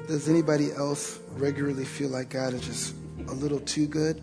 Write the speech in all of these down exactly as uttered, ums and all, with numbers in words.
Does anybody else regularly feel like God is just a little too good?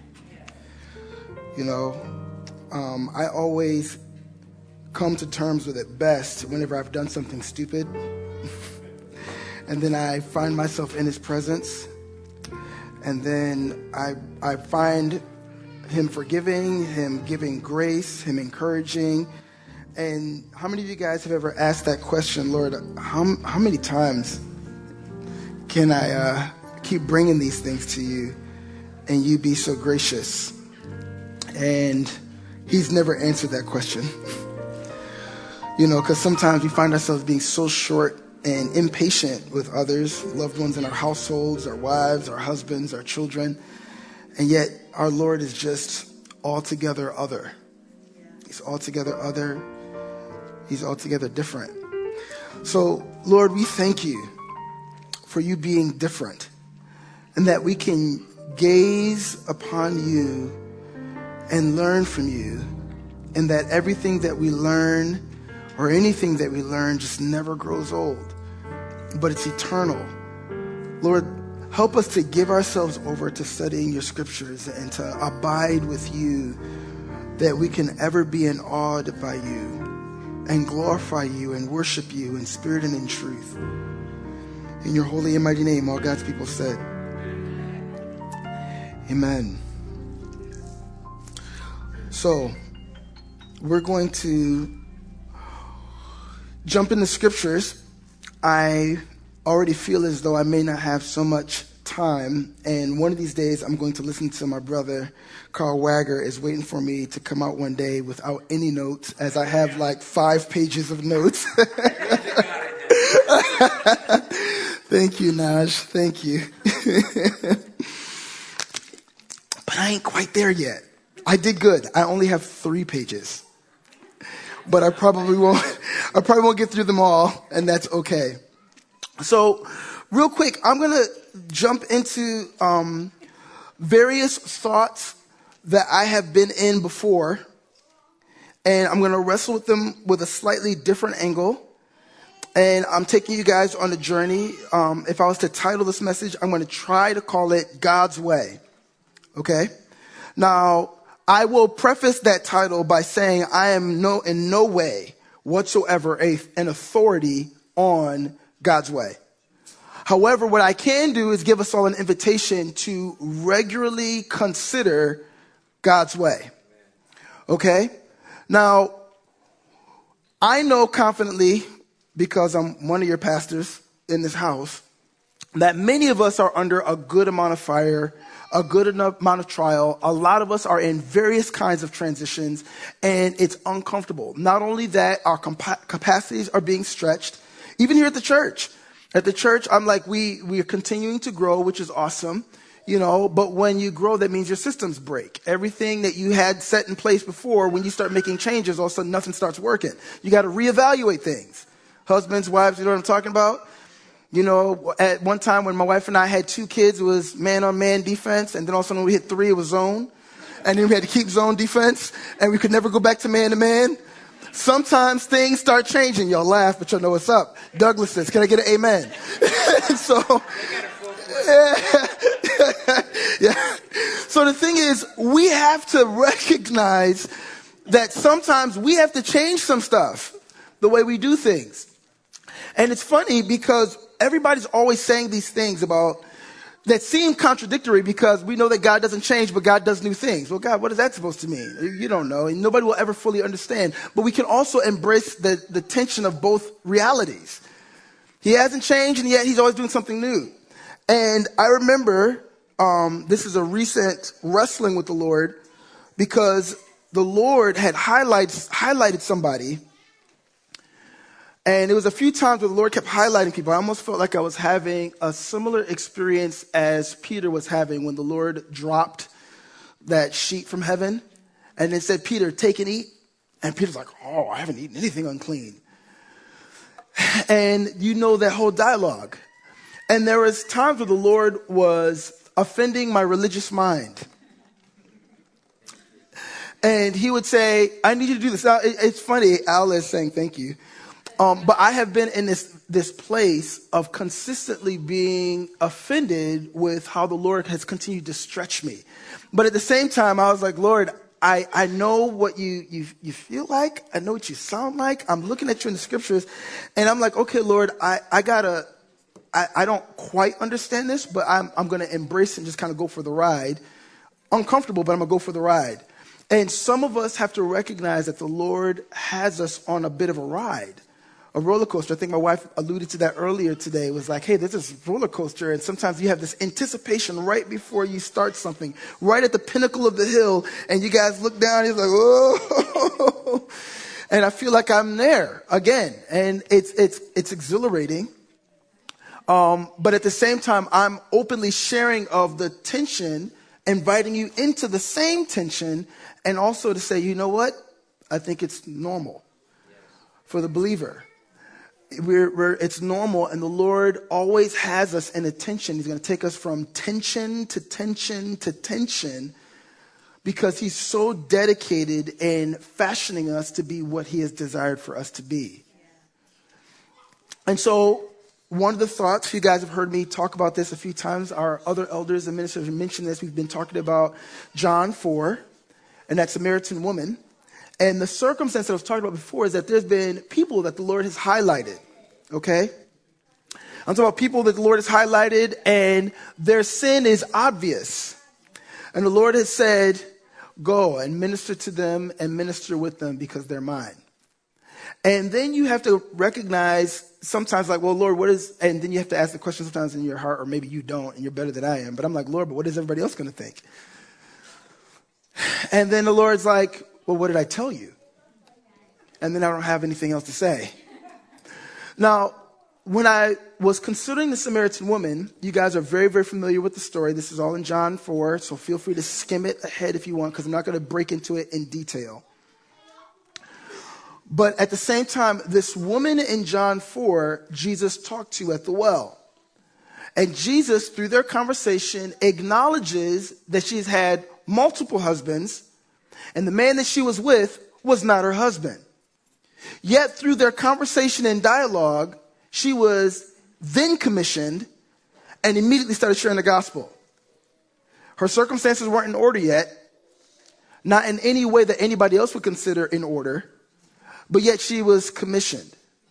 You know, um, I always come to terms with it best whenever I've done something stupid. And then I find myself in his presence. And then I I find him forgiving, him giving grace, him encouraging. And how many of you guys have ever asked that question, Lord, how, how many times can I uh, keep bringing these things to you and you be so gracious? And he's never answered that question. You know, because sometimes we find ourselves being so short and impatient with others, loved ones in our households, our wives, our husbands, our children. And yet our Lord is just altogether other. He's altogether other. He's altogether different. So, Lord, we thank you for you being different, and that we can gaze upon you and learn from you, and that everything that we learn or anything that we learn just never grows old, but it's eternal. Lord, help us to give ourselves over to studying your scriptures and to abide with you, that we can ever be in awe by you and glorify you and worship you in spirit and in truth. In your holy and mighty name, all God's people said, amen. So, we're going to jump into scriptures. I already feel as though I may not have so much time, and one of these days I'm going to listen to my brother Carl Wagger is waiting for me to come out one day without any notes, as I have like five pages of notes. Thank you, Naj. Thank you. But I ain't quite there yet. I did good. I only have three pages. But I probably won't I probably won't get through them all, and that's okay. So, real quick, I'm going to jump into um, various thoughts that I have been in before, and I'm going to wrestle with them with a slightly different angle. And I'm taking you guys on a journey. Um, if I was to title this message, I'm going to try to call it God's Way. Okay? Now, I will preface that title by saying I am no in no way whatsoever a, an authority on God's way. However, what I can do is give us all an invitation to regularly consider God's way. Okay? Now, I know confidently, because I'm one of your pastors in this house, that many of us are under a good amount of fire, a good enough amount of trial. A lot of us are in various kinds of transitions, and it's uncomfortable. Not only that, our compa- capacities are being stretched, even here at the church. At the church, I'm like, we, we are continuing to grow, which is awesome, you know, but when you grow, that means your systems break. Everything that you had set in place before, when you start making changes, all of a sudden nothing starts working. You got to reevaluate things. Husbands, wives, you know what I'm talking about? You know, at one time when my wife and I had two kids, it was man-on-man defense. And then all of a sudden when we hit three, it was zone. And then we had to keep zone defense. And we could never go back to man-to-man. Sometimes things start changing. Y'all laugh, but y'all know what's up. Douglas says, can I get an amen? so, yeah. yeah. So the thing is, we have to recognize that sometimes we have to change some stuff, the way we do things. And it's funny because everybody's always saying these things about that seem contradictory, because we know that God doesn't change, but God does new things. Well, God, what is that supposed to mean? You don't know, and nobody will ever fully understand. But we can also embrace the, the tension of both realities. He hasn't changed, and yet he's always doing something new. And I remember, um, this is a recent wrestling with the Lord, because the Lord had highlighted, highlighted somebody. And it was a few times where the Lord kept highlighting people. I almost felt like I was having a similar experience as Peter was having when the Lord dropped that sheet from heaven. And it said, Peter, take and eat. And Peter's like, oh, I haven't eaten anything unclean. And you know that whole dialogue. And there was times where the Lord was offending my religious mind. And he would say, I need you to do this. Now, it's funny, Al is saying thank you. Um, but I have been in this, this place of consistently being offended with how the Lord has continued to stretch me. But at the same time, I was like, Lord, I, I know what you, you, you feel like. I know what you sound like. I'm looking at you in the scriptures and I'm like, okay, Lord, I, I gotta, I, I don't quite understand this, but I'm, I'm going to embrace and just kind of go for the ride. Uncomfortable, but I'm going to go for the ride. And some of us have to recognize that the Lord has us on a bit of a ride, a roller coaster. I think my wife alluded to that earlier today. It was like, hey, there's this roller coaster. And sometimes you have this anticipation right before you start something, right at the pinnacle of the hill. And you guys look down, and it's like, oh, and I feel like I'm there again. And it's, it's, it's exhilarating. Um, but at the same time, I'm openly sharing of the tension, inviting you into the same tension, and also to say, you know what? I think it's normal for the believer. We're, we're, it's normal, and the Lord always has us in a tension. He's going to take us from tension to tension to tension because he's so dedicated in fashioning us to be what he has desired for us to be. And so one of the thoughts, you guys have heard me talk about this a few times. Our other elders and ministers have mentioned this. We've been talking about John four and that Samaritan woman. And the circumstance that I was talking about before is that there's been people that the Lord has highlighted, okay? I'm talking about people that the Lord has highlighted and their sin is obvious. And the Lord has said, go and minister to them and minister with them because they're mine. And then you have to recognize sometimes like, well, Lord, what is, and then you have to ask the question sometimes in your heart, or maybe you don't and you're better than I am. But I'm like, Lord, but what is everybody else going to think? And then the Lord's like, well, what did I tell you? And then I don't have anything else to say. Now, when I was considering the Samaritan woman, you guys are very, very familiar with the story. This is all in John four, so feel free to skim it ahead if you want, because I'm not going to break into it in detail. But at the same time, this woman in John four, Jesus talked to at the well. And Jesus, through their conversation, acknowledges that she's had multiple husbands, and the man that she was with was not her husband. Yet through their conversation and dialogue, she was then commissioned and immediately started sharing the gospel. Her circumstances weren't in order yet, not in any way that anybody else would consider in order, but yet she was commissioned.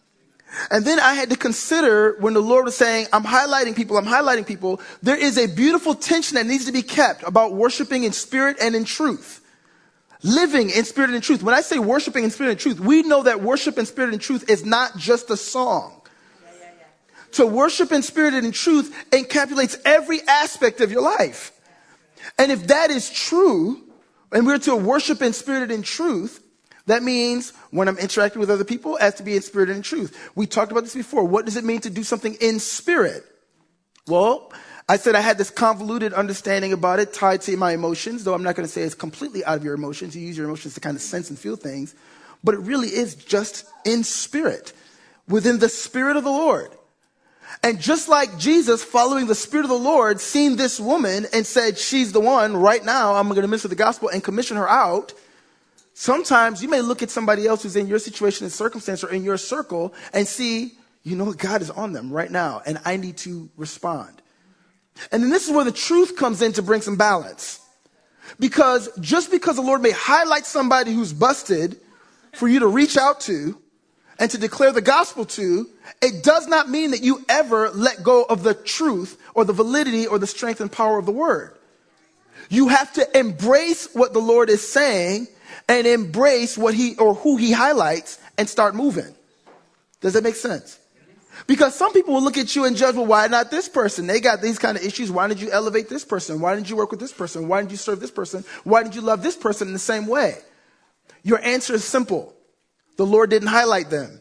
And then I had to consider when the Lord was saying, I'm highlighting people, I'm highlighting people, there is a beautiful tension that needs to be kept about worshiping in spirit and in truth. Living in spirit and in truth. When I say worshiping in spirit and truth, we know that worship in spirit and truth is not just a song. Yeah, yeah, yeah. To worship in spirit and in truth encapsulates every aspect of your life. And if that is true, and we're to worship in spirit and in truth, that means when I'm interacting with other people, it has to be in spirit and in truth. We talked about this before. What does it mean to do something in spirit? Well, I said I had this convoluted understanding about it tied to my emotions, though I'm not going to say it's completely out of your emotions. You use your emotions to kind of sense and feel things. But it really is just in spirit, within the Spirit of the Lord. And just like Jesus, following the Spirit of the Lord, seen this woman and said, she's the one right now, I'm going to minister the gospel and commission her out. Sometimes you may look at somebody else who's in your situation and circumstance or in your circle and see, you know, God is on them right now and I need to respond. And then this is where the truth comes in to bring some balance. Because just because the Lord may highlight somebody who's busted for you to reach out to and to declare the gospel to, it does not mean that you ever let go of the truth or the validity or the strength and power of the word. You have to embrace what the Lord is saying and embrace what he or who he highlights and start moving. Does that make sense? Because some people will look at you and judge, well, why not this person? They got these kind of issues. Why did you elevate this person? Why didn't you work with this person? Why didn't you serve this person? Why did you love this person in the same way? Your answer is simple. The Lord didn't highlight them.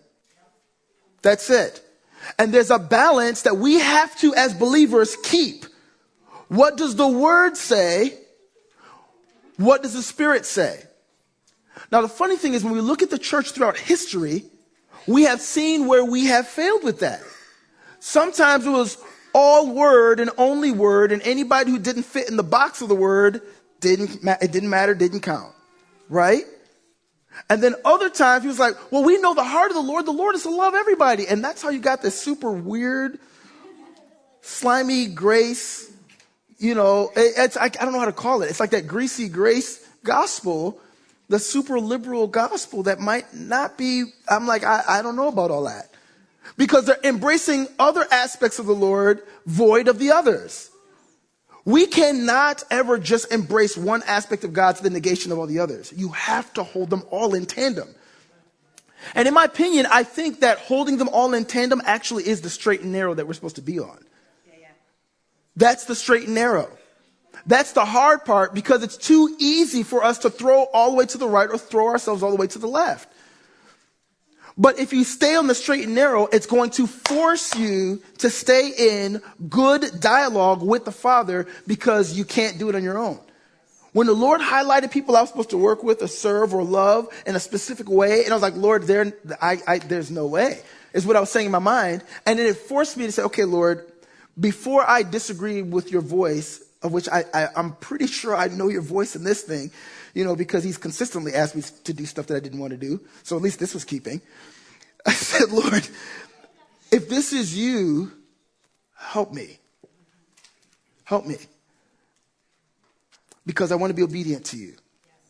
That's it. And there's a balance that we have to, as believers, keep. What does the word say? What does the Spirit say? Now, the funny thing is when we look at the church throughout history, we have seen where we have failed with that. Sometimes it was all word and only word, and anybody who didn't fit in the box of the word, didn't, it didn't matter, didn't count. Right? And then other times he was like, well, we know the heart of the Lord. The Lord is to love everybody. And that's how you got this super weird, slimy grace. You know, it, it's, I, I don't know how to call it. It's like that greasy grace gospel, the super liberal gospel that might not be, I'm like, I, I don't know about all that. Because they're embracing other aspects of the Lord void of the others. We cannot ever just embrace one aspect of God to the negation of all the others. You have to hold them all in tandem. And in my opinion, I think that holding them all in tandem actually is the straight and narrow that we're supposed to be on. Yeah, yeah. That's the straight and narrow. That's the hard part because it's too easy for us to throw all the way to the right or throw ourselves all the way to the left. But if you stay on the straight and narrow, it's going to force you to stay in good dialogue with the Father because you can't do it on your own. When the Lord highlighted people I was supposed to work with or serve or love in a specific way, and I was like, Lord, there, I, I, there's no way, is what I was saying in my mind. And then it forced me to say, okay, Lord, before I disagree with your voice, of which I, I, I'm pretty sure I know your voice in this thing, you know, because he's consistently asked me to do stuff that I didn't want to do. So at least this was keeping. I said, Lord, if this is you, help me. Help me. Because I want to be obedient to you.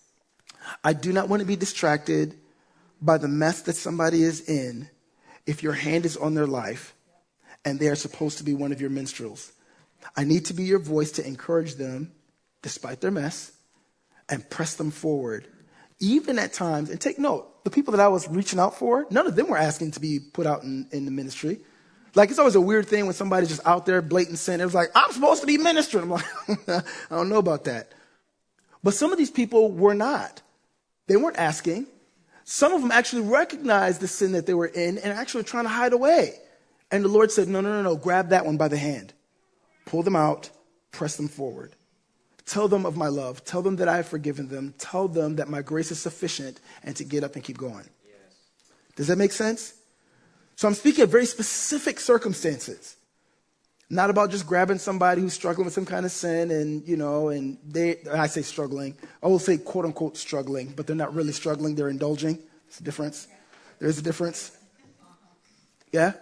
I do not want to be distracted by the mess that somebody is in if your hand is on their life and they are supposed to be one of your minstrels. I need to be your voice to encourage them despite their mess and press them forward. Even at times, and take note, the people that I was reaching out for, none of them were asking to be put out in, in the ministry. Like, it's always a weird thing when somebody's just out there blatant sin. It was like, I'm supposed to be ministering. I'm like, I don't know about that. But some of these people were not. They weren't asking. Some of them actually recognized the sin that they were in and actually were trying to hide away. And the Lord said, no, no, no, no, grab that one by the hand. Pull them out, press them forward. Tell them of my love. Tell them that I have forgiven them. Tell them that my grace is sufficient and to get up and keep going. Yes. Does that make sense? So I'm speaking of very specific circumstances. Not about just grabbing somebody who's struggling with some kind of sin and, you know, and they, I say struggling. I will say quote unquote struggling, but they're not really struggling. They're indulging. There's a difference. There's a difference. Yeah?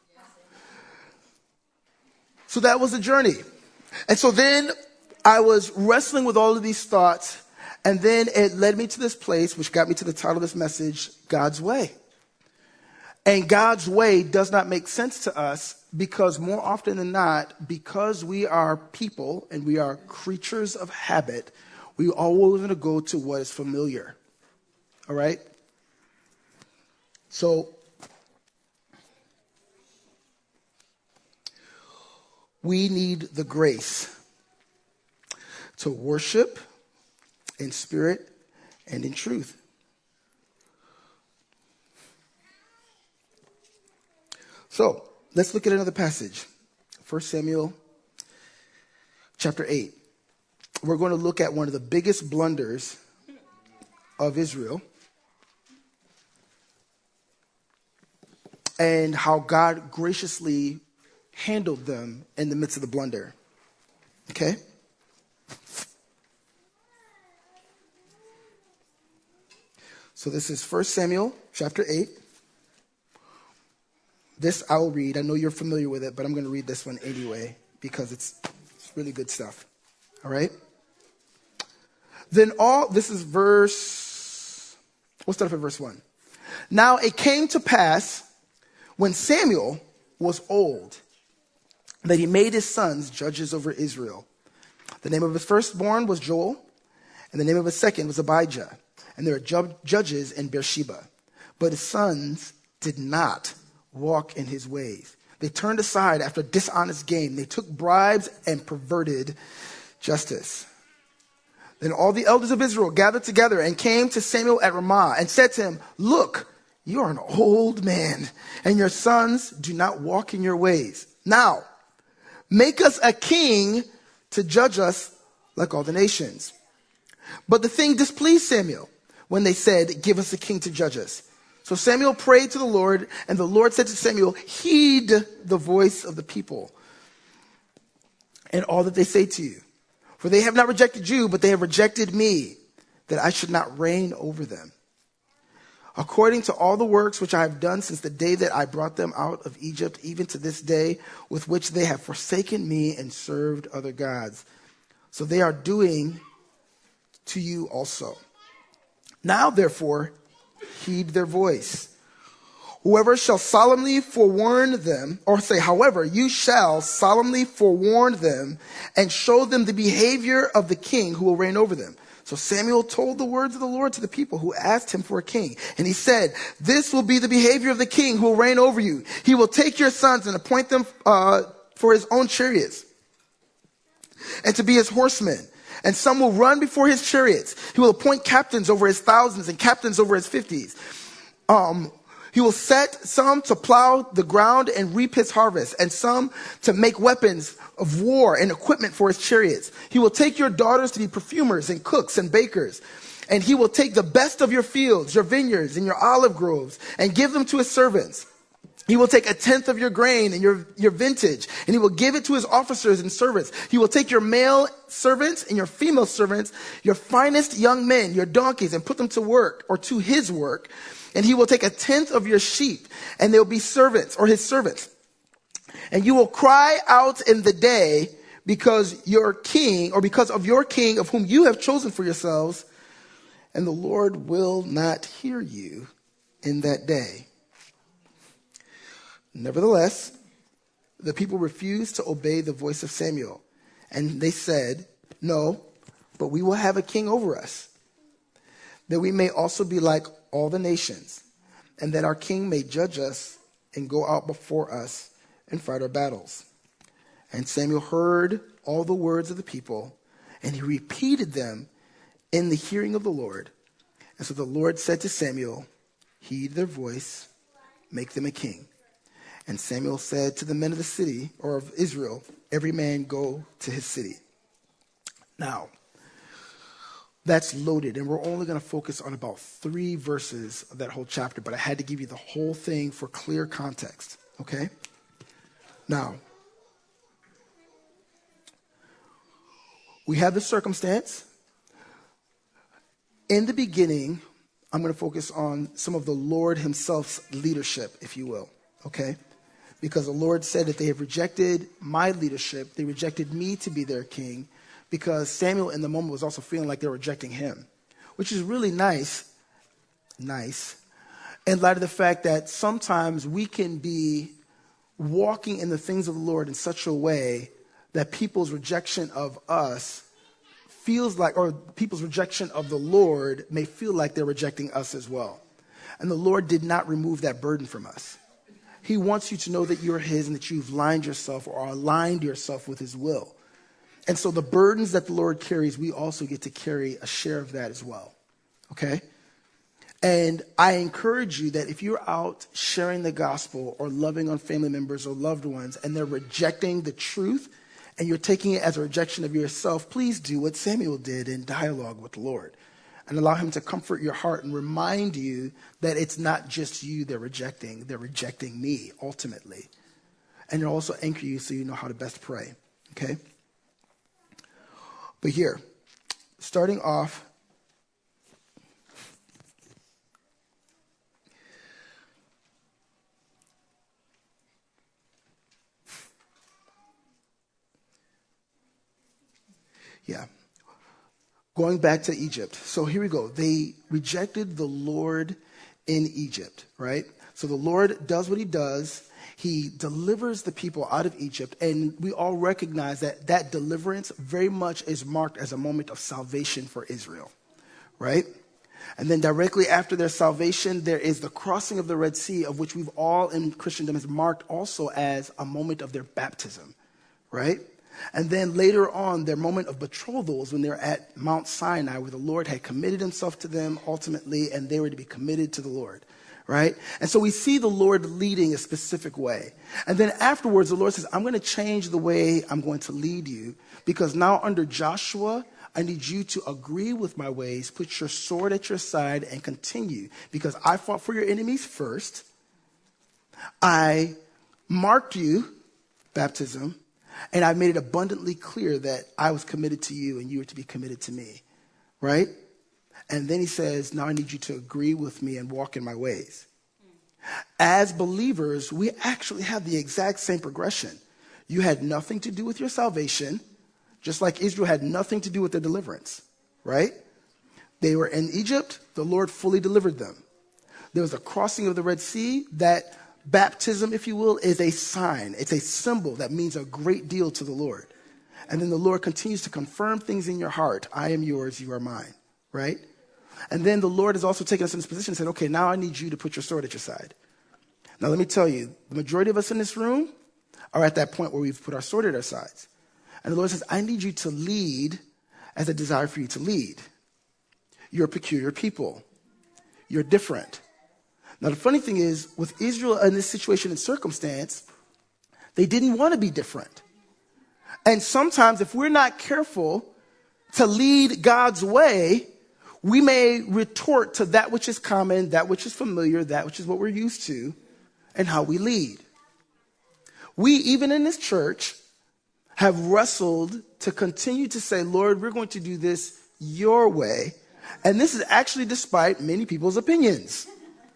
So that was the journey. And so then I was wrestling with all of these thoughts, and then it led me to this place, which got me to the title of this message, God's Way. And God's way does not make sense to us because more often than not, because we are people and we are creatures of habit, we always want to go to what is familiar. All right? So we need the grace to worship in spirit and in truth. So let's look at another passage. First Samuel chapter eight. We're going to look at one of the biggest blunders of Israel and how God graciously handled them in the midst of the blunder. Okay? So this is First Samuel chapter eight. This I'll read. I know you're familiar with it, but I'm going to read this one anyway because it's, it's really good stuff. All right? Then all, this is verse, we'll start off at verse one. Now it came to pass when Samuel was old that he made his sons judges over Israel. The name of his firstborn was Joel, and the name of his second was Abijah. And there were ju- judges in Beersheba. But his sons did not walk in his ways. They turned aside after dishonest gain. They took bribes and perverted justice. Then all the elders of Israel gathered together and came to Samuel at Ramah and said to him, look, you are an old man, and your sons do not walk in your ways. Now, make us a king to judge us like all the nations. But the thing displeased Samuel when they said, give us a king to judge us. So Samuel prayed to the Lord, and the Lord said to Samuel, heed the voice of the people and all that they say to you. For they have not rejected you, but they have rejected me, that I should not reign over them. according to all the works which I have done since the day that I brought them out of Egypt, even to this day, with which they have forsaken me and served other gods. So they are doing to you also. Now, therefore, heed their voice. Whoever shall solemnly forewarn them, or say, however, you shall solemnly forewarn them and show them the behavior of the king who will reign over them. So Samuel told the words of the Lord to the people who asked him for a king. And he said, this will be the behavior of the king who will reign over you. He will take your sons and appoint them uh, for his own chariots and to be his horsemen. And some will run before his chariots. He will appoint captains over his thousands and captains over his fifties. Um, He will set some to plow the ground and reap his harvest, and some to make weapons of war and equipment for his chariots. He will take your daughters to be perfumers and cooks and bakers. And he will take the best of your fields, your vineyards, and your olive groves, and give them to his servants. He will take a tenth of your grain and your, your vintage, and he will give it to his officers and servants. He will take your male servants and your female servants, your finest young men, your donkeys, and put them to work, or to his work. And he will take a tenth of your sheep, and they'll be servants, or his servants. And you will cry out in the day because your king, or because of your king of whom you have chosen for yourselves, and the Lord will not hear you in that day. Nevertheless, the people refused to obey the voice of Samuel. And they said, no, but we will have a king over us, that we may also be like all the nations, and that our king may judge us and go out before us and fight our battles. And Samuel heard all the words of the people, and he repeated them in the hearing of the Lord. And so the Lord said to Samuel, heed their voice, make them a king. And Samuel said to the men of the city, or of Israel, every man go to his city. Now, that's loaded, and we're only going to focus on about three verses of that whole chapter, but I had to give you the whole thing for clear context, okay? Now, we have the circumstance. In the beginning, I'm going to focus on some of the Lord himself's leadership, if you will, okay? Because the Lord said that they have rejected my leadership, they rejected me to be their king, because Samuel in the moment was also feeling like they were rejecting him, which is really nice, nice, in light of the fact that sometimes we can be walking in the things of the Lord in such a way that people's rejection of us feels like, or people's rejection of the Lord may feel like they're rejecting us as well. And the Lord did not remove that burden from us. He wants you to know that you're his and that you've lined yourself or aligned yourself with his will. And so the burdens that the Lord carries, we also get to carry a share of that as well, okay? And I encourage you that if you're out sharing the gospel or loving on family members or loved ones and they're rejecting the truth and you're taking it as a rejection of yourself, please do what Samuel did in dialogue with the Lord and allow him to comfort your heart and remind you that it's not just you they're rejecting, they're rejecting me ultimately. And it'll also anchor you so you know how to best pray, okay? But here, starting off, yeah, going back to Egypt. So here we go. They rejected the Lord in Egypt, right? So the Lord does what he does. He delivers the people out of Egypt, and we all recognize that that deliverance very much is marked as a moment of salvation for Israel, right? And then directly after their salvation, there is the crossing of the Red Sea, of which we've all in Christendom has marked also as a moment of their baptism, right? And then later on, their moment of betrothal is when they're at Mount Sinai, where the Lord had committed himself to them ultimately, and they were to be committed to the Lord. Right? And so we see the Lord leading a specific way. And then afterwards, the Lord says, I'm going to change the way I'm going to lead you, because now under Joshua, I need you to agree with my ways, put your sword at your side, and continue. Because I fought for your enemies first. I marked you, baptism, and I made it abundantly clear that I was committed to you and you were to be committed to me. Right? And then he says, now I need you to agree with me and walk in my ways. As believers, we actually have the exact same progression. You had nothing to do with your salvation, just like Israel had nothing to do with their deliverance, right? They were in Egypt. The Lord fully delivered them. There was a crossing of the Red Sea. That baptism, if you will, is a sign. It's a symbol that means a great deal to the Lord. And then the Lord continues to confirm things in your heart. I am yours, you are mine, right? And then the Lord has also taken us in this position and said, okay, now I need you to put your sword at your side. Now let me tell you, the majority of us in this room are at that point where we've put our sword at our sides. And the Lord says, I need you to lead as a desire for you to lead. You're a peculiar people. You're different. Now the funny thing is, with Israel in this situation and circumstance, they didn't want to be different. And sometimes if we're not careful to lead God's way, we may retort to that which is common, that which is familiar, that which is what we're used to, and how we lead. We, even in this church, have wrestled to continue to say, Lord, we're going to do this your way. And this is actually despite many people's opinions.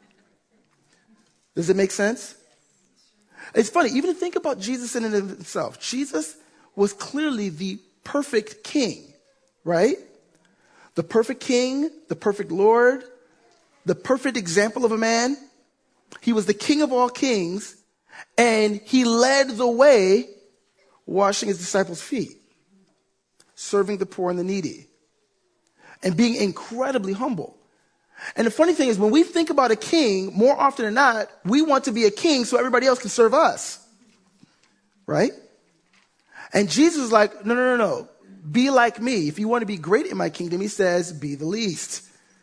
Does it make sense? It's funny, even to think about Jesus in and of himself. Jesus was clearly the perfect king, right? The perfect king, the perfect Lord, the perfect example of a man. He was the king of all kings, and he led the way washing his disciples' feet, serving the poor and the needy, and being incredibly humble. And the funny thing is, when we think about a king, more often than not, we want to be a king so everybody else can serve us, right? And Jesus is like, no, no, no, no. Be like me. If you want to be great in my kingdom, he says, be the least.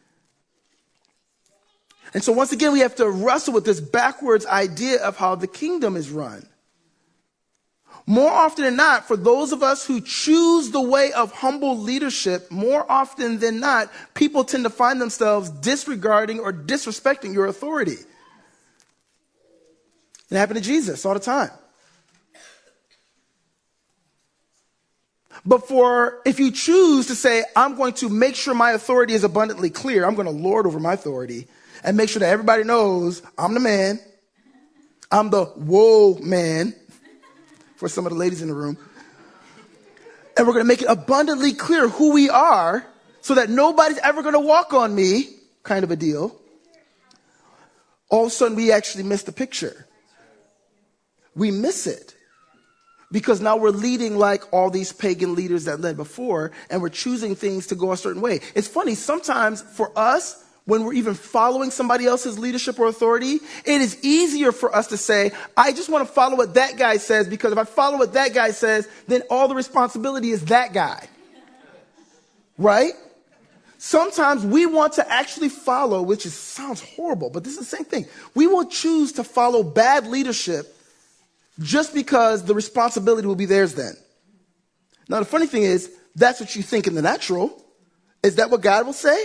And so once again, we have to wrestle with this backwards idea of how the kingdom is run. More often than not, for those of us who choose the way of humble leadership, more often than not, people tend to find themselves disregarding or disrespecting your authority. It happened to Jesus all the time. But for, if you choose to say, I'm going to make sure my authority is abundantly clear, I'm going to lord over my authority and make sure that everybody knows I'm the man. I'm the whoa man for some of the ladies in the room. And we're going to make it abundantly clear who we are so that nobody's ever going to walk on me, kind of a deal. All of a sudden, we actually miss the picture. We miss it. Because now we're leading like all these pagan leaders that led before, and we're choosing things to go a certain way. It's funny, sometimes for us, when we're even following somebody else's leadership or authority, it is easier for us to say, I just want to follow what that guy says, because if I follow what that guy says, then all the responsibility is that guy. Right? Sometimes we want to actually follow, which is, sounds horrible, but this is the same thing. We will choose to follow bad leadership just because the responsibility will be theirs then. Now, the funny thing is, that's what you think in the natural. Is that what God will say?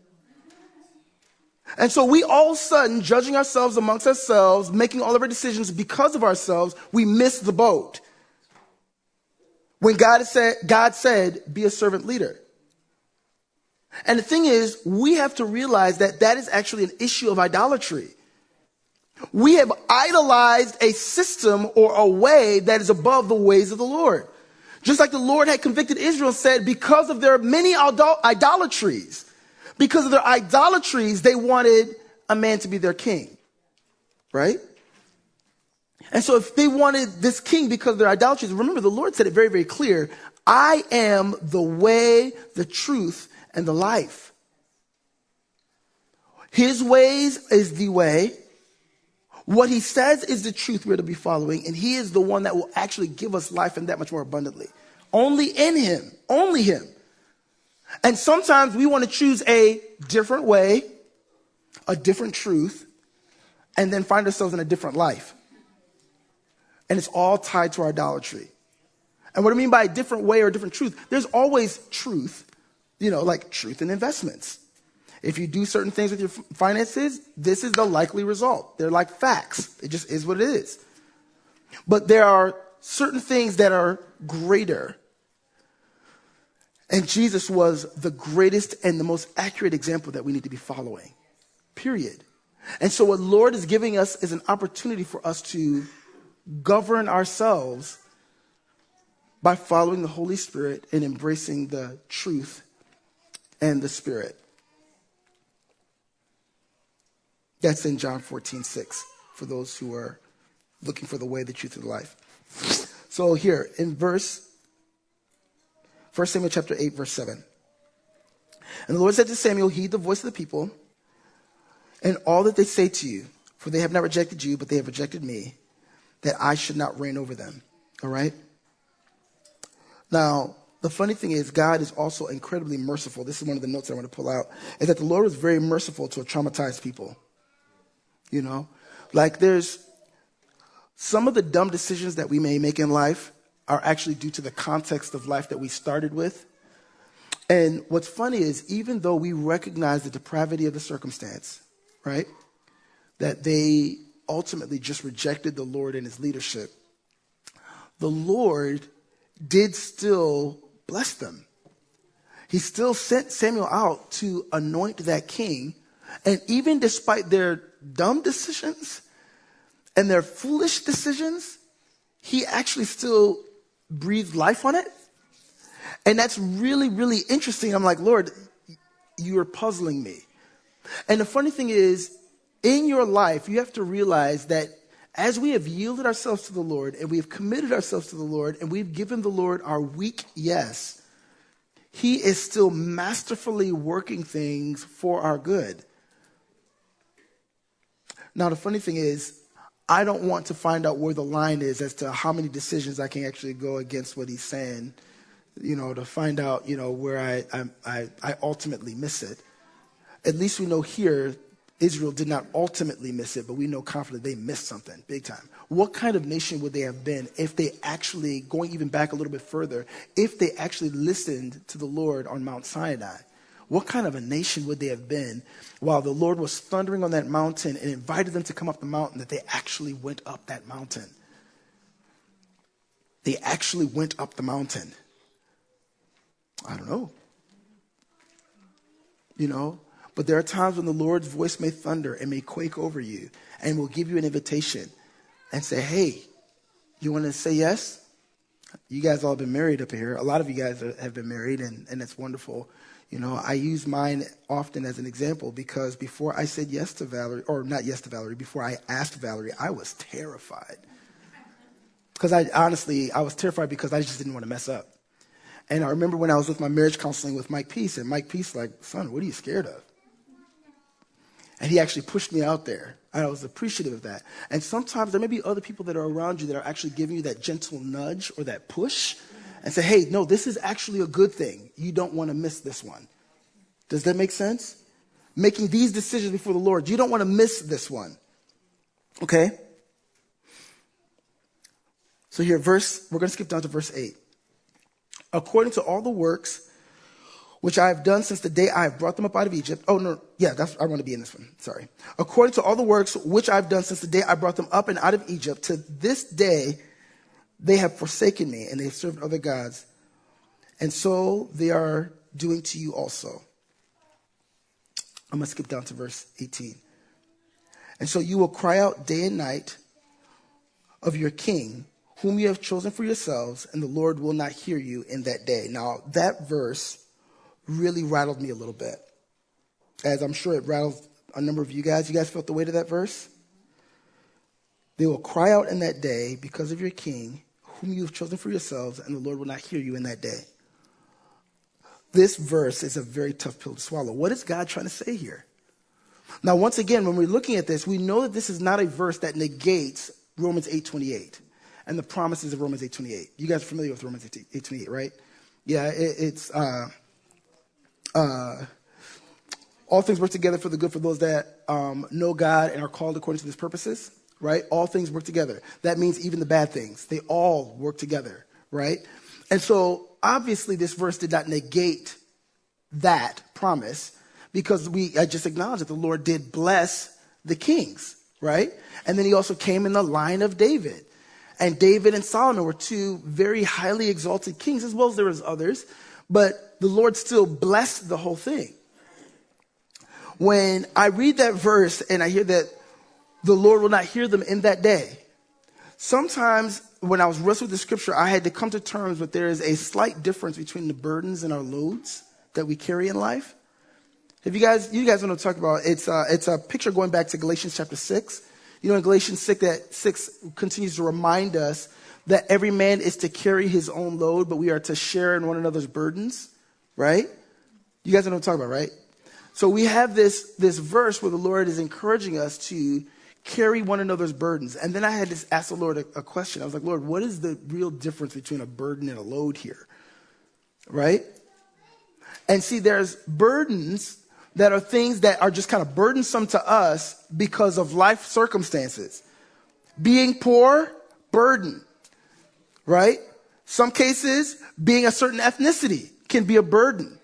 And so we all of a sudden, judging ourselves amongst ourselves, making all of our decisions because of ourselves, we miss the boat. When God said, God said, be a servant leader. And the thing is, we have to realize that that is actually an issue of idolatry. We have idolized a system or a way that is above the ways of the Lord. Just like the Lord had convicted Israel and said, because of their many idol- idolatries, because of their idolatries, they wanted a man to be their king. Right? And so if they wanted this king because of their idolatries, remember the Lord said it very, very clear. I am the way, the truth, and the life. His ways is the way. What he says is the truth we're to be following, and he is the one that will actually give us life and that much more abundantly. Only in him. Only him. And sometimes we want to choose a different way, a different truth, and then find ourselves in a different life. And it's all tied to our idolatry. And what I mean by a different way or a different truth, there's always truth, you know, like truth in investments. If you do certain things with your finances, this is the likely result. They're like facts. It just is what it is. But there are certain things that are greater. And Jesus was the greatest and the most accurate example that we need to be following, period. And so what Lord is giving us is an opportunity for us to govern ourselves by following the Holy Spirit and embracing the truth and the Spirit. That's in John fourteen six, for those who are looking for the way, the truth, and the life. So here, in verse, First Samuel chapter eight, verse seven. And the Lord said to Samuel, heed the voice of the people and all that they say to you, for they have not rejected you, but they have rejected me, that I should not reign over them. All right? Now, the funny thing is, God is also incredibly merciful. This is one of the notes I want to pull out, is that the Lord was very merciful to a traumatized people. You know? Like there's some of the dumb decisions that we may make in life are actually due to the context of life that we started with. And what's funny is, even though we recognize the depravity of the circumstance, right, that they ultimately just rejected the Lord and his leadership, the Lord did still bless them. He still sent Samuel out to anoint that king. And even despite their dumb decisions and their foolish decisions, he actually still breathed life on it. And that's really, really interesting. I'm like, Lord, you are puzzling me. And the funny thing is, in your life, you have to realize that as we have yielded ourselves to the Lord and we have committed ourselves to the Lord and we've given the Lord our weak yes, he is still masterfully working things for our good. Now, the funny thing is, I don't want to find out where the line is as to how many decisions I can actually go against what he's saying, you know, to find out, you know, where I, I, I, I ultimately miss it. At least we know here, Israel did not ultimately miss it, but we know confidently they missed something big time. What kind of nation would they have been if they actually, going even back a little bit further, if they actually listened to the Lord on Mount Sinai? What kind of a nation would they have been while the Lord was thundering on that mountain and invited them to come up the mountain, that they actually went up that mountain? They actually went up the mountain. I don't know. You know? But there are times when the Lord's voice may thunder and may quake over you and will give you an invitation and say, hey, you want to say yes? You guys all have been married up here. A lot of you guys are, have been married, and, and it's wonderful. You know, I use mine often as an example because before I said yes to Valerie, or not yes to Valerie, before I asked Valerie, I was terrified. Because I honestly, I was terrified because I just didn't want to mess up. And I remember when I was with my marriage counseling with Mike Peace, and Mike Peace like, son, what are you scared of? And he actually pushed me out there. I was appreciative of that. And sometimes there may be other people that are around you that are actually giving you that gentle nudge or that push and say, hey, no, this is actually a good thing. You don't want to miss this one. Does that make sense? Making these decisions before the Lord. You don't want to miss this one. Okay? So here, verse, we're going to skip down to verse eight. According to all the works which I have done since the day I have brought them up out of Egypt. Oh, no, yeah, that's, I want to be in this one. Sorry. According to all the works which I've done since the day I brought them up and out of Egypt, to this day they have forsaken me, and they have served other gods. And so they are doing to you also. I'm going to skip down to verse eighteen. And so you will cry out day and night of your king, whom you have chosen for yourselves, and the Lord will not hear you in that day. Now, that verse really rattled me a little bit, as I'm sure it rattled a number of you guys. You guys felt the weight of that verse? They will cry out in that day because of your king, whom you have chosen for yourselves, and the Lord will not hear you in that day. This verse is a very tough pill to swallow. What is God trying to say here? Now, once again, when we're looking at this, we know that this is not a verse that negates Romans eight twenty-eight and the promises of Romans eight twenty-eight. You guys are familiar with Romans eight twenty-eight, right? Yeah, it, it's... Uh, Uh, all things work together for the good for those that um, know God and are called according to his purposes, right? All things work together. That means even the bad things. They all work together, right? And so obviously this verse did not negate that promise because we I just acknowledged that the Lord did bless the kings, right? And then he also came in the line of David. And David and Solomon were two very highly exalted kings, as well as there was others. but the Lord still blessed the whole thing. When I read that verse and I hear that the Lord will not hear them in that day, sometimes when I was wrestling with the scripture, I had to come to terms with there is a slight difference between the burdens and our loads that we carry in life. If you guys, you guys know what I'm talking about, it's uh, it's a picture going back to Galatians chapter six. You know, in Galatians six, that six continues to remind us that every man is to carry his own load, but we are to share in one another's burdens, right? You guys know what I'm talking about, right? So we have this, this verse where the Lord is encouraging us to carry one another's burdens. And then I had to ask the Lord a, a question. I was like, Lord, what is the real difference between a burden and a load here? Right? And see, there's burdens that are things that are just kind of burdensome to us because of life circumstances. Being poor, burden. Right? Some cases, being a certain ethnicity can be a burden.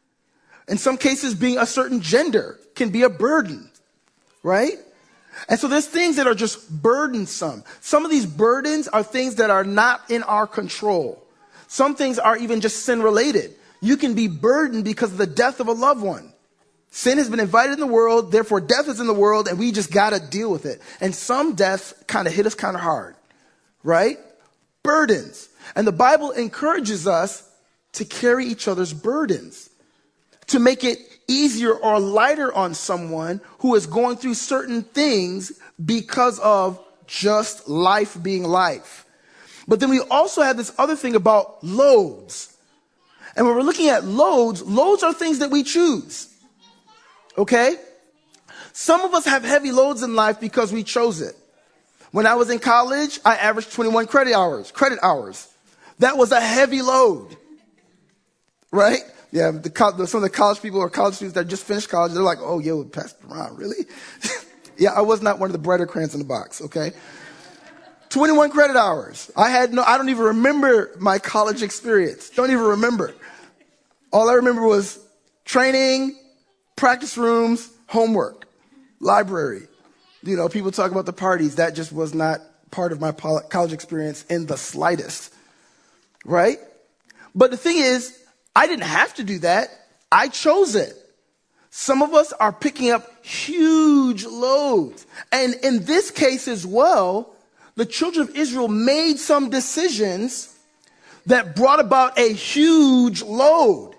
In some cases, being a certain gender can be a burden. Right? And so there's things that are just burdensome. Some of these burdens are things that are not in our control. Some things are even just sin related. You can be burdened because of the death of a loved one. Sin has been invited in the world, therefore death is in the world, and we just got to deal with it. And some deaths kind of hit us kind of hard. Right? Burdens. And the Bible encourages us to carry each other's burdens, to make it easier or lighter on someone who is going through certain things because of just life being life. But then we also have this other thing about loads. And when we're looking at loads, loads are things that we choose. Okay? Some of us have heavy loads in life because we chose it. When I was in college, I averaged twenty-one credit hours, credit hours. That was a heavy load. Right? Yeah, the, some of the college people or college students that just finished college, they're like, oh, yo, Pastor Ron, really? Yeah, I was not one of the brighter crayons in the box, okay? twenty-one credit hours. I had no, I don't even remember my college experience. Don't even remember. All I remember was training, practice rooms, homework, library. You know, people talk about the parties. That just was not part of my college experience in the slightest, right? But the thing is, I didn't have to do that. I chose it. Some of us are picking up huge loads. And in this case as well, the children of Israel made some decisions that brought about a huge load.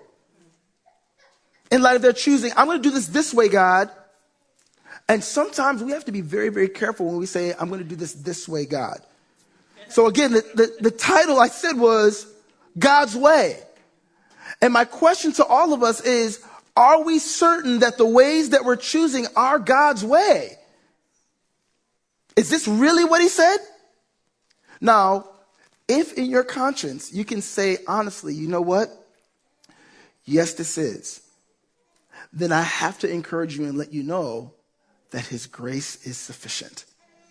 In light of their choosing, I'm going to do this this way, God. And sometimes we have to be very, very careful when we say, I'm going to do this this way, God. So again, the, the, the title I said was God's Way. And my question to all of us is, are we certain that the ways that we're choosing are God's way? Is this really what he said? Now, if in your conscience you can say honestly, you know what? Yes, this is. Then I have to encourage you and let you know that his grace is sufficient.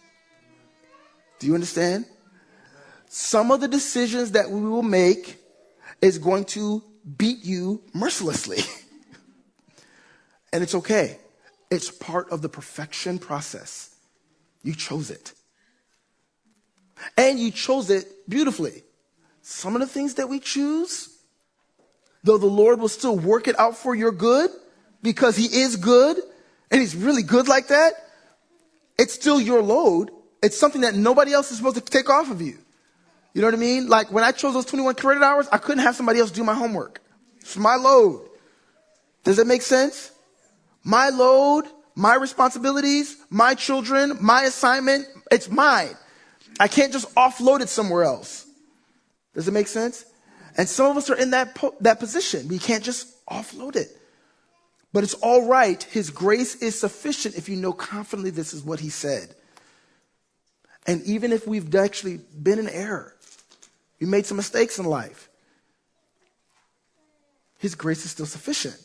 Do you understand? Some of the decisions that we will make is going to beat you mercilessly. And it's okay. It's part of the perfection process. You chose it. And you chose it beautifully. Some of the things that we choose, though the Lord will still work it out for your good, because he is good, and he's really good like that, it's still your load. It's something that nobody else is supposed to take off of you. You know what I mean? Like when I chose those twenty-one credit hours, I couldn't have somebody else do my homework. It's my load. Does that make sense? My load, my responsibilities, my children, my assignment, it's mine. I can't just offload it somewhere else. Does it make sense? And some of us are in that po- that position. We can't just offload it. But it's all right. His grace is sufficient if you know confidently this is what he said. And even if we've actually been in error, we made some mistakes in life, his grace is still sufficient.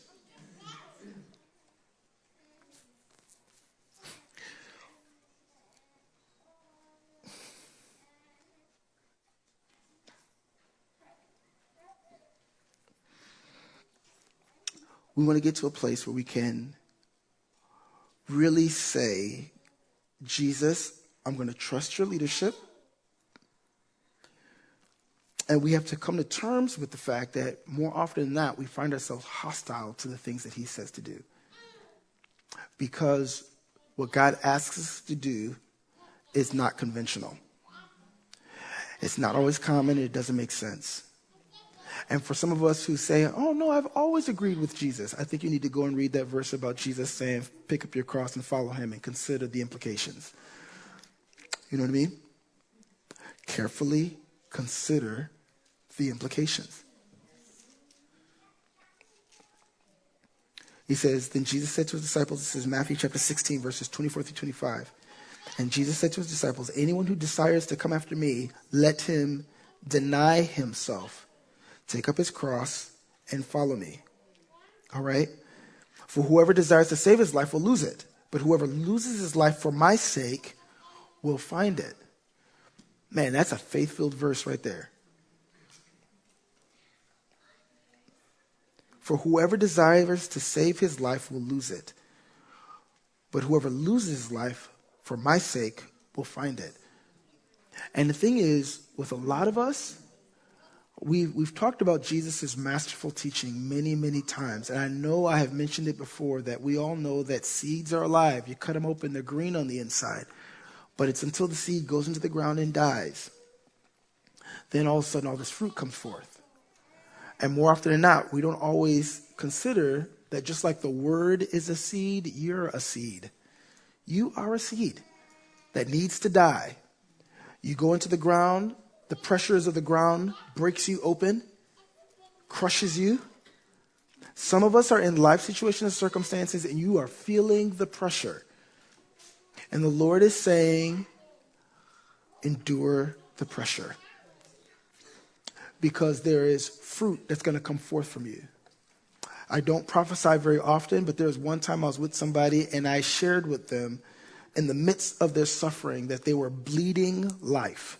We want to get to a place where we can really say, Jesus, I'm going to trust your leadership. And we have to come to terms with the fact that more often than not, we find ourselves hostile to the things that he says to do. Because what God asks us to do is not conventional. It's not always common. It doesn't make sense. And for some of us who say, oh, no, I've always agreed with Jesus, I think you need to go and read that verse about Jesus saying, pick up your cross and follow him and consider the implications. You know what I mean? Carefully consider the implications. He says, then Jesus said to his disciples, this is Matthew chapter sixteen, verses twenty-four through twenty-five. And Jesus said to his disciples, anyone who desires to come after me, let him deny himself, take up his cross, and follow me. All right? For whoever desires to save his life will lose it. But whoever loses his life for my sake will find it. Man, that's a faith-filled verse right there. For whoever desires to save his life will lose it. But whoever loses his life for my sake will find it. And the thing is, with a lot of us, we've, we've talked about Jesus' masterful teaching many, many times. And I know I have mentioned it before that we all know that seeds are alive. You cut them open, they're green on the inside. But it's until the seed goes into the ground and dies. Then all of a sudden all this fruit comes forth. And more often than not, we don't always consider that just like the word is a seed, you're a seed. You are a seed that needs to die. You go into the ground, the pressures of the ground breaks you open, crushes you. Some of us are in life situations and circumstances and you are feeling the pressure. And the Lord is saying, endure the pressure. Because there is fruit that's going to come forth from you. I don't prophesy very often, but there was one time I was with somebody and I shared with them in the midst of their suffering that they were bleeding life.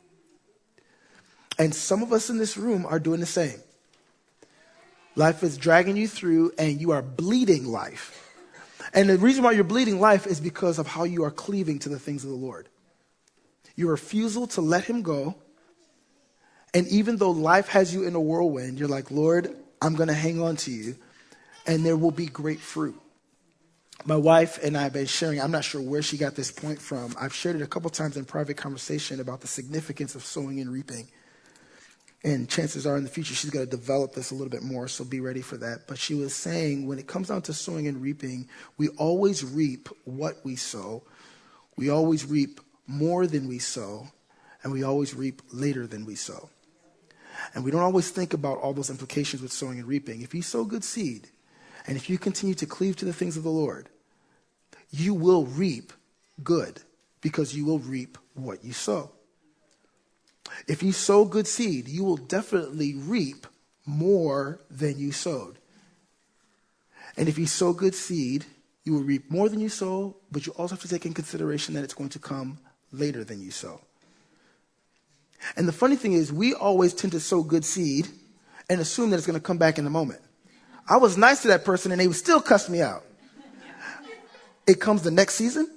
And some of us in this room are doing the same. Life is dragging you through and you are bleeding life. And the reason why you're bleeding life is because of how you are cleaving to the things of the Lord. Your refusal to let him go. And even though life has you in a whirlwind, you're like, Lord, I'm going to hang on to you. And there will be great fruit. My wife and I have been sharing, I'm not sure where she got this point from. I've shared it a couple times in private conversation about the significance of sowing and reaping. And chances are in the future she's going to develop this a little bit more, so be ready for that. But she was saying when it comes down to sowing and reaping, we always reap what we sow. We always reap more than we sow. And we always reap later than we sow. And we don't always think about all those implications with sowing and reaping. If you sow good seed, and if you continue to cleave to the things of the Lord, you will reap good because you will reap what you sow. If you sow good seed, you will definitely reap more than you sowed. And if you sow good seed, you will reap more than you sow, but you also have to take in consideration that it's going to come later than you sow. And the funny thing is, we always tend to sow good seed and assume that it's going to come back in a moment. I was nice to that person and they would still cuss me out. It comes the next season.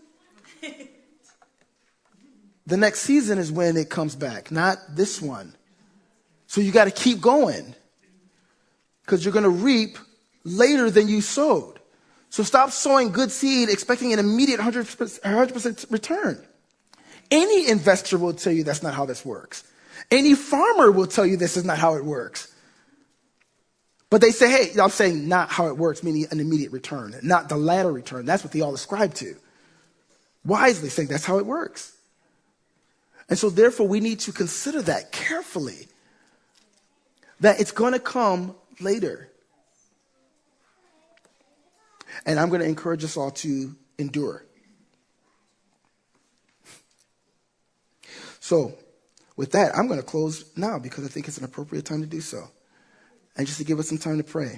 The next season is when it comes back, not this one. So you got to keep going because you're going to reap later than you sowed. So stop sowing good seed expecting an immediate one hundred percent return. Any investor will tell you that's not how this works. Any farmer will tell you this is not how it works. But they say, hey, I'm saying not how it works, meaning an immediate return, not the latter return. That's what they all ascribe to. Wisely saying that's how it works. And so therefore we need to consider that carefully, that it's going to come later. And I'm going to encourage us all to endure. So with that, I'm going to close now because I think it's an appropriate time to do so. And just to give us some time to pray.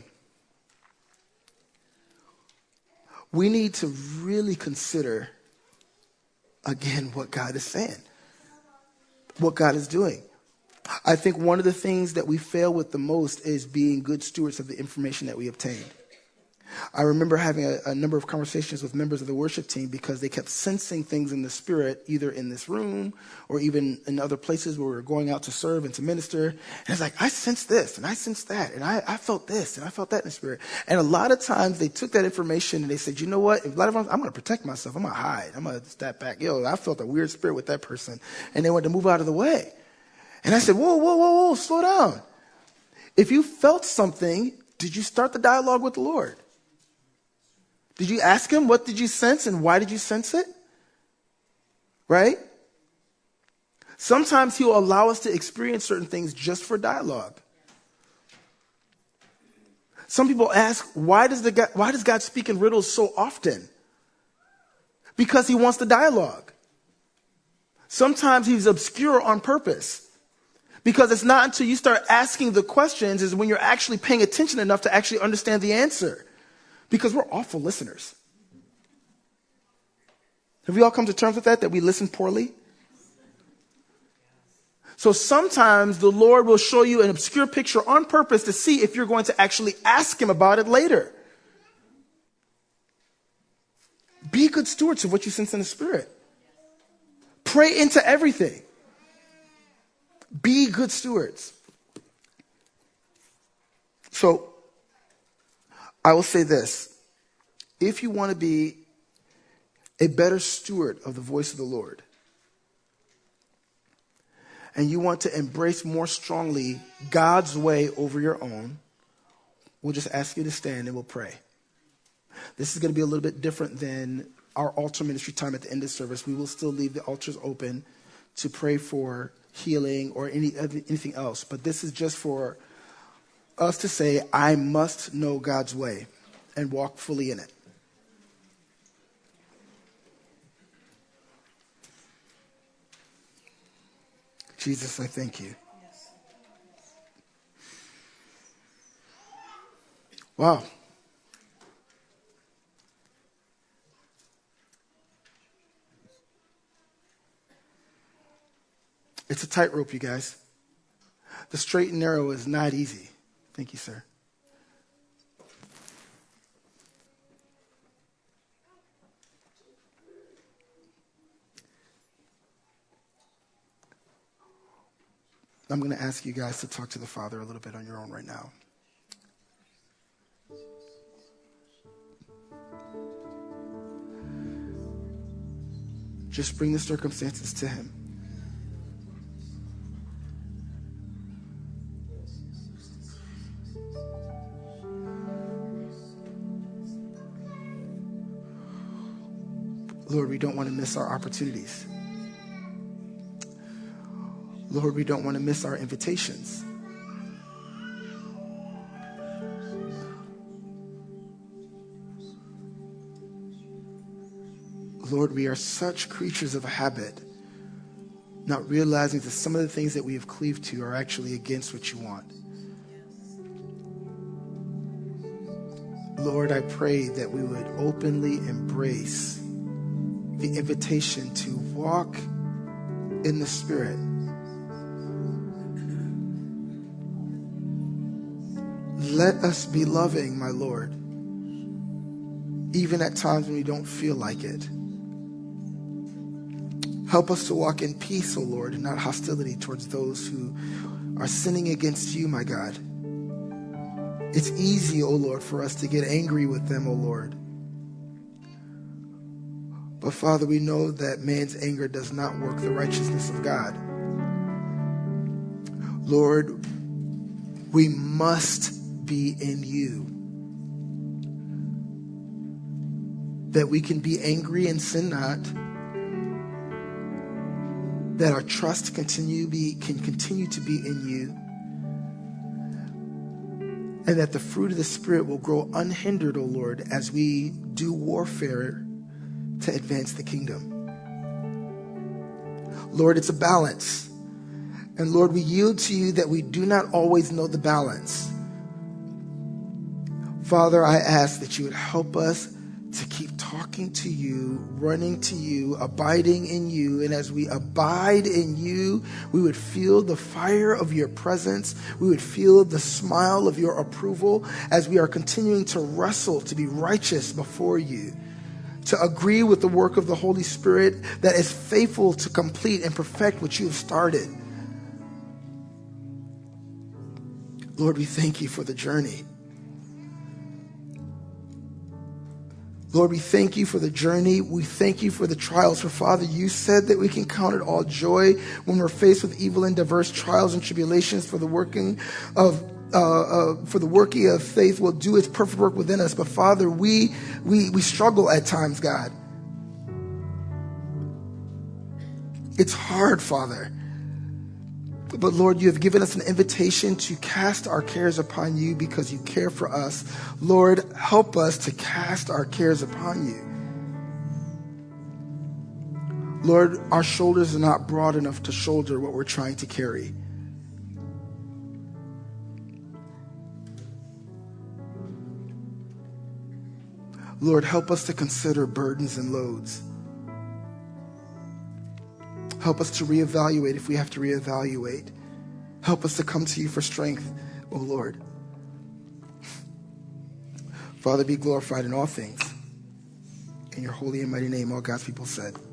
We need to really consider, again, what God is saying. What God is doing. I think one of the things that we fail with the most is being good stewards of the information that we obtained. I remember having a, a number of conversations with members of the worship team because they kept sensing things in the spirit, either in this room or even in other places where we were going out to serve and to minister. And it's like, I sensed this and I sensed that and I, I felt this and I felt that in the spirit. And a lot of times they took that information and they said, you know what? A lot of times I'm going to protect myself. I'm going to hide. I'm going to step back. Yo, I felt a weird spirit with that person. And they wanted to move out of the way. And I said, whoa, whoa, whoa, whoa, slow down. If you felt something, did you start the dialogue with the Lord? Did you ask him, what did you sense and why did you sense it? Right? Sometimes he'll allow us to experience certain things just for dialogue. Some people ask, why does, the God, why does God speak in riddles so often? Because he wants the dialogue. Sometimes he's obscure on purpose. Because it's not until you start asking the questions is when you're actually paying attention enough to actually understand the answer. Because we're awful listeners. Have we all come to terms with that, that we listen poorly? So sometimes the Lord will show you an obscure picture on purpose to see if you're going to actually ask him about it later. Be good stewards of what you sense in the Spirit. Pray into everything. Be good stewards. So, I will say this. If you want to be a better steward of the voice of the Lord, and you want to embrace more strongly God's way over your own, we'll just ask you to stand and we'll pray. This is going to be a little bit different than our altar ministry time at the end of service. We will still leave the altars open to pray for healing or any anything else. But this is just for us to say, I must know God's way and walk fully in it. Jesus, I thank you. Wow. It's a tightrope, you guys. The straight and narrow is not easy. Thank you, sir. I'm going to ask you guys to talk to the Father a little bit on your own right now. Just bring the circumstances to him. Lord, we don't want to miss our opportunities. Lord, we don't want to miss our invitations. Lord, we are such creatures of habit, not realizing that some of the things that we have cleaved to are actually against what you want. Lord, I pray that we would openly embrace the invitation to walk in the Spirit. Let us be loving, my Lord, even at times when we don't feel like it. Help us to walk in peace, O Lord, and not hostility towards those who are sinning against you, my God. It's easy, O Lord, for us to get angry with them, O Lord. But Father, we know that man's anger does not work the righteousness of God. Lord, we must be in you. That we can be angry and sin not. That our trust continue be, can continue to be in you. And that the fruit of the Spirit will grow unhindered, O Lord, as we do warfare to advance the kingdom. Lord, it's a balance. And Lord, we yield to you that we do not always know the balance. Father, I ask that you would help us to keep talking to you, running to you, abiding in you. And as we abide in you, we would feel the fire of your presence. We would feel the smile of your approval as we are continuing to wrestle to be righteous before you, to agree with the work of the Holy Spirit that is faithful to complete and perfect what you have started. Lord, we thank you for the journey. Lord, we thank you for the journey. We thank you for the trials. For Father, you said that we can count it all joy when we're faced with evil and diverse trials and tribulations, for the working of uh, uh, for the working of faith will do its perfect work within us. But Father, we we we struggle at times, God. It's hard, Father. But Lord, you have given us an invitation to cast our cares upon you because you care for us. Lord, help us to cast our cares upon you. Lord, our shoulders are not broad enough to shoulder what we're trying to carry. Lord, help us to consider burdens and loads. Help us to reevaluate if we have to reevaluate. Help us to come to you for strength, oh Lord. Father, be glorified in all things. In your holy and mighty name, all God's people said.